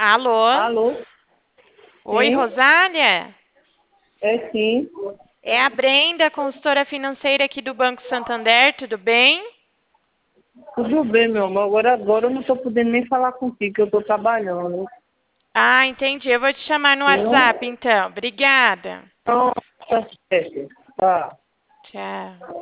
Alô? Alô? Oi, Sim? Rosália? É sim. É a Brenda, consultora financeira aqui do Banco Santander, tudo bem? Tudo bem, meu amor. Agora eu não estou podendo nem falar contigo, que eu estou trabalhando. Ah, entendi. Eu vou te chamar no Não? WhatsApp, então. Obrigada. Não, tá certo. Tá. Tchau.